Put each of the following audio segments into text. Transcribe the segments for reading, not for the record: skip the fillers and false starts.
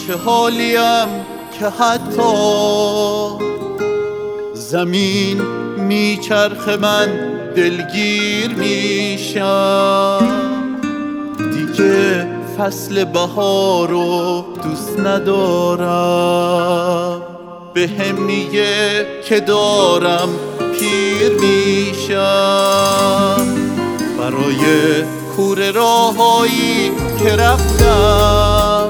چه حالیم که حتی زمین میچرخه من دلگیر میشم. دیگه فصل بهارو دوست ندارم، بهم میگه که دارم پیر میشم. برای کوره راهایی که رفتم،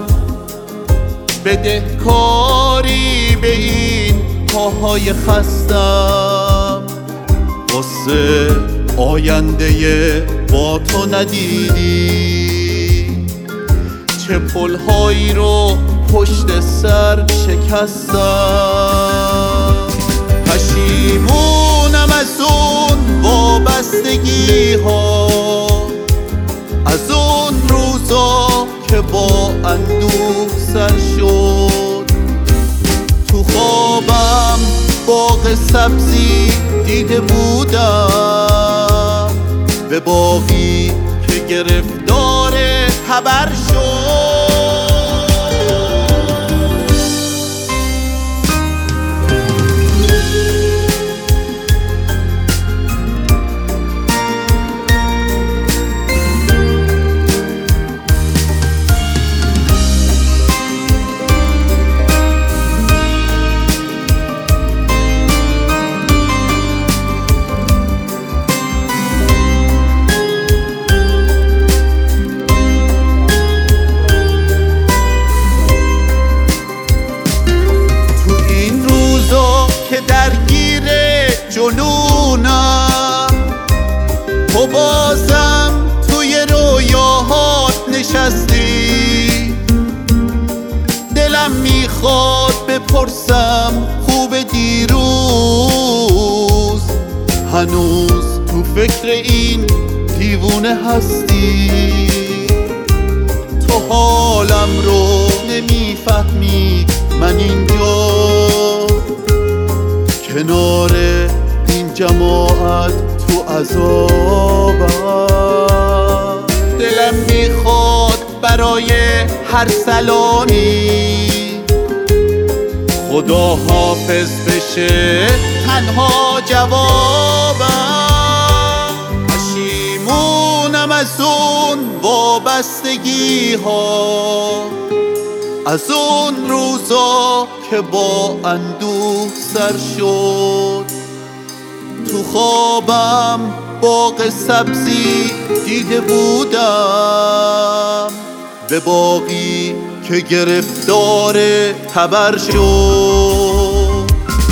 بدهکاری به این پاهای خستم. واسه آینده با تو ندیدی چه پلهایی رو پشت سر شکستم. پشیمونم از اون وابستگی ها، از اون روزا که با اندوه سر شد. تو خوابم باغ سبزی دیده بودم، به باغی که گرفتار تبر شد. که درگیر جنونم، تو بازم توی رویاهات نشستی. دلم میخواد بپرسم خوب دیروز، هنوز تو فکر این دیوونه هستی؟ تو حالم رو نمیفهمی، من اینجا کنار این جماعت تو عذابم. دلم میخواد برای هر سلامی خدا حافظ بشه تنها جوابم. پشیمونم از اون وابستگی ها، از اون روزا که با اندوه سر شد. تو خوابم باغ سبزی دیده بودم، به باغی که گرفتار تبر شد.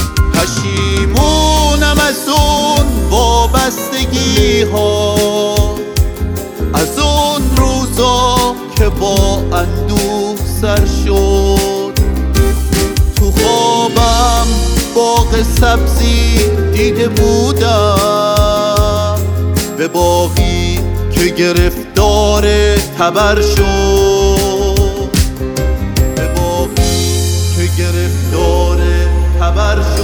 پشیمونم از اون وابستگی ها، از اون روزا که با اندوه سر شد. تو خوابم باغ سبزی دیده بودم، به باغی که گرفتار تبر شد. به باغی که گرفتار تبر شد.